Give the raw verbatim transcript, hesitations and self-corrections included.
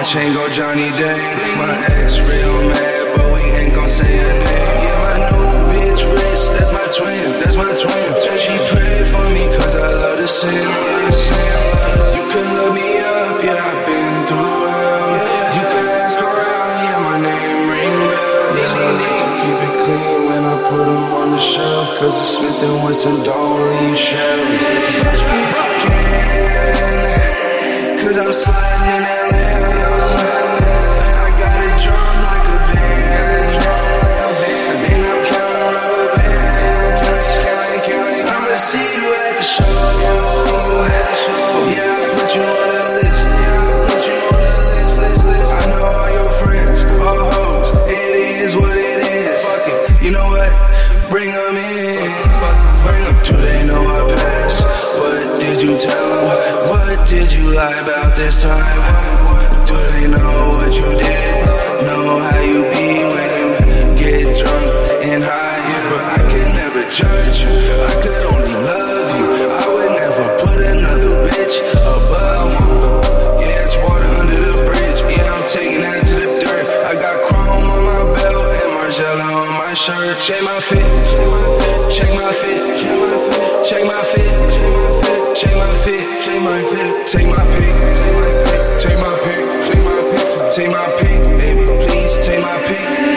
chain go Johnny Day. My ex real mad, but we ain't gon' say her name. Yeah, my new bitch rich, that's my twin, that's my twin. And she pray for me cause I love to sing. You can look me up, yeah, I've been through hell. You can ask around, yeah, my name ring bells. Keep it clean when I put them on the shelf, cause the Smith and Wesson don't leave shells. Yes, we can, cause I'm sliding in that Lamb. I got a drum like a band, and I'm counting rubber bands. I'ma see you at the show. Yeah, I put you on the list. I know all your friends, all hoes. It is what it is. Fuck it, you know what? Bring them in. Bring them. Do they know our past? What did you tell them? What did you lie about this time? Do they know what you did? Know how you be when you get drunk and high? But I could never judge you. I could only love you. I would never put another bitch above you. Yeah, it's water under the bridge. Yeah, I'm taking that to the dirt. I got chrome on my belt and Margiela on my shirt. Check my fit. Check my fit. Check my fit. Check my fit. Check my fit. Check my fit. Take my pick. Take my pick. Take my pick. Take my pick, baby. Please take my pick.